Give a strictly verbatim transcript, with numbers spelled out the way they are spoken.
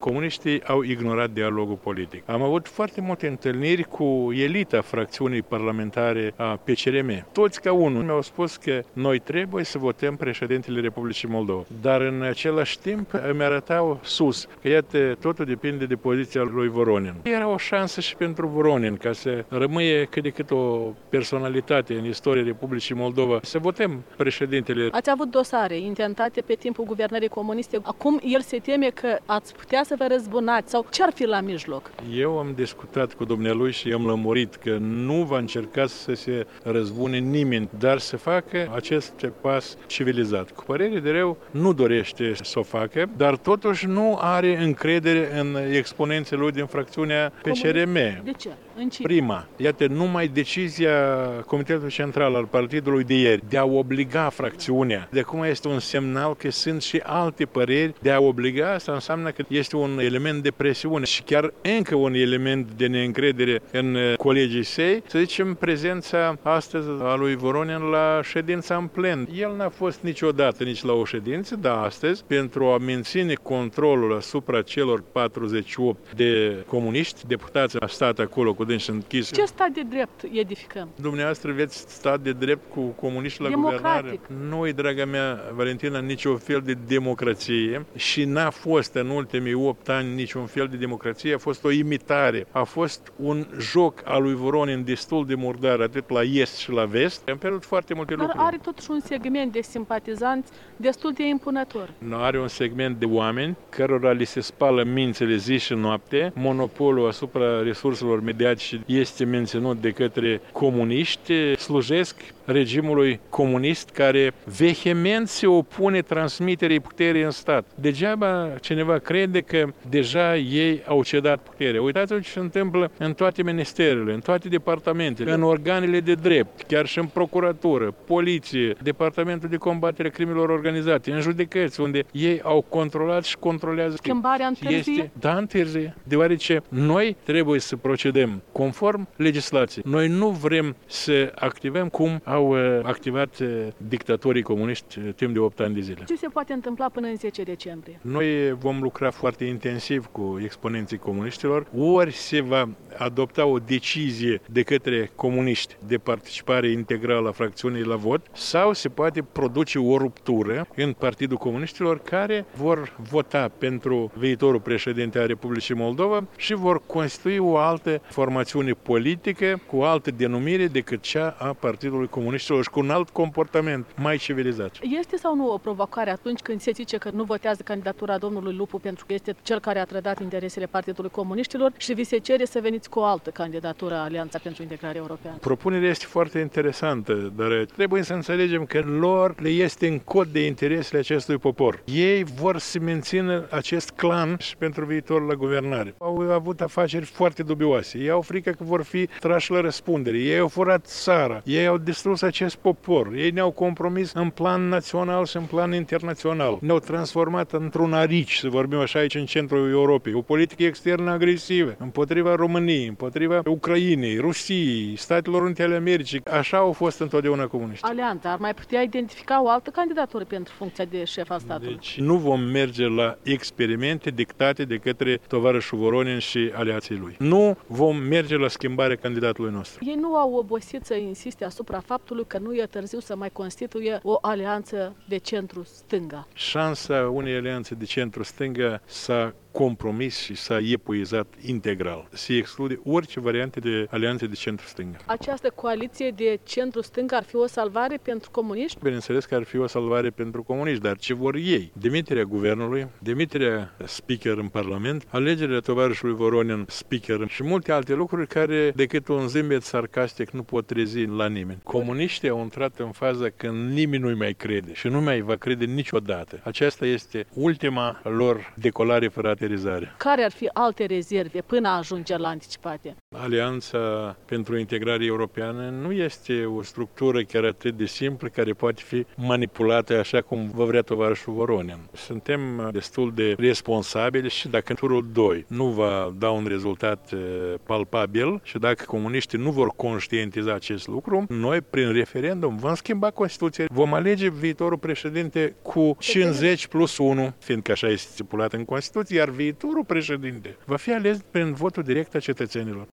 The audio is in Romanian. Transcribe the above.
comuniștii au ignorat dialogul politic. Am avut foarte multe întâlniri cu elita fracțiunii parlamentare a P C R M. Toți ca unul mi-au spus că noi trebuie să votăm președintele Republicii Moldova. Dar în același timp îmi arătau sus că iată, totul depinde de poziția lui Voronin. Era o șansă și pentru Voronin ca să rămâie cât de cât o personalitate în istoria Republicii Moldova, să votăm președintele. Ați avut dosare intentate pe timpul guvernării comuniste. Acum el se teme că ați putea să vă răzbunați sau ce ar fi la mijloc? Eu am discutat cu dumnealui și i-am lămurit că nu va încerca să se răzbune nimeni, dar să facă acest pas civilizat. Cu părere de rău, nu dorește să o facă, dar totuși nu are încredere în exponenții lui din fracțiunea P C R M. De ce? În ce? Prima, iată, numai decizia Comitetului Central al Partidului de ieri de a obliga fracțiunea, de acum este un semnal că sunt și alte păreri de a obliga, asta înseamnă că este un element de presiune și chiar încă un element de neîncredere în colegii săi, să zicem, prezența astăzi a lui Voronin la ședința în plen. El n-a fost niciodată nici la o ședință, dar astăzi, pentru a menține controlul asupra celor patruzeci și opt de comuniști, deputați a stat acolo cu dânsi închis. Ce stat de drept edificăm? Dumneavoastră veți stat de drept cu comuniști la democratic. Guvernare? Nu, draga mea, Valentina, niciun fel de democrație și n-a fost în ultimii opt ani niciun fel de democrație, a fost o imitare. A fost un joc al lui Voronin destul de murdar, atât la est și la vest. Am pierdut foarte multe Dar lucruri. are totuși un segment de simpatizanți destul de impunător. Nu, are un segment de oameni cărora li se spală mințele zi și noapte. Monopolul asupra resurselor mediatice este menținut de către comuniști, slujesc regimului comunist care vehement se opune transmiterii puterii în stat. Degeaba cineva crede că deja ei au cedat puterea. Uitați-vă ce se întâmplă în toate ministerele, în toate departamentele, în organele de drept, chiar și în procuratură, poliție, departamentul de combatere a crimelor organizate, în judecăți, unde ei au controlat și controlează. Schimbarea întârzie? Este, da, întârzie, deoarece noi trebuie să procedăm conform legislației. Noi nu vrem să activăm cum au activat dictatorii comuniști timp de opt ani de zile. Ce se poate întâmpla până în zece decembrie? Noi vom lucra foarte intensiv cu exponenții comuniștilor. Ori se va adopta o decizie de către comuniști de participare integrală a fracțiunii la vot, sau se poate produce o ruptură în Partidul Comuniștilor care vor vota pentru viitorul președinte a Republicii Moldova și vor constitui o altă formațiune politică cu altă denumire decât cea a Partidului Comuniștilor și cu un alt comportament mai civilizat. Este sau nu o provocare atunci când se zice că nu votează candidatura domnului Lupu pentru că este cel care a trădat interesele Partidului Comuniștilor și vi se cere să veniți cu o altă candidatură a Alianța pentru Integrare Europeană? Propunerea este foarte interesantă, dar trebuie să înțelegem că lor le este în cod de interesele acestui popor. Ei vor să mențină acest clan și pentru viitor la guvernare. Au avut afaceri foarte dubioase. Ei au frică că vor fi trași la răspundere. Ei au furat țara. Ei au distrus acest popor. Ei ne-au compromis în plan național și în plan internațional. Ne-au transformat într-un arici, să vorbim așa aici în centrul Europei. O politică externă agresivă împotriva României, împotriva Ucrainei, Rusiei, Statelor Unite ale Americii. Așa au fost întotdeauna comuniști. Alianța ar mai putea identifica o altă candidatură pentru funcția de șef al statului. Deci nu vom merge la experimente dictate de către tovarășul Voronin și aliații lui. Nu vom merge la schimbarea candidatului nostru. Ei nu au obosit să insiste asupra faptului că nu e târziu să mai constituie o alianță de centru-stânga. Șansa unei alianțe de centru-stânga s-a compromis și s-a epuizat integral. Se exclude orice variante de alianțe de centru-stânga. Această coaliție de centru-stânga ar fi o salvare pentru comuniști? Bineînțeles că ar fi o salvare pentru comuniști, dar ce vor ei? Demiterea guvernului, demiterea speaker în Parlament, alegerea tovarășului Voronin speaker și multe alte lucruri care, decât un zâmbet sarcastic, nu pot trezi la nimeni. Comuniștii au intrat în faza când nimeni nu-i mai crede și nu mai va crede niciodată. Aceasta este ultima lor decolare fără aterizare. Care ar fi alte rezerve până ajunge la anticipate? Alianța pentru Integrare Europeană nu este o structură chiar atât de simplă care poate fi manipulată așa cum vă vrea tovarășul Voronin. Suntem destul de responsabili și dacă în turul doi nu va da un rezultat palpabil și dacă comuniștii nu vor conștientiza acest lucru, noi prin referendum vom schimba Constituția, vom alege viitorul președinte cu cincizeci plus unu, fiindcă așa este stipulat în Constituție, iar viitorul președinte va fi ales prin votul direct a cetățenilor.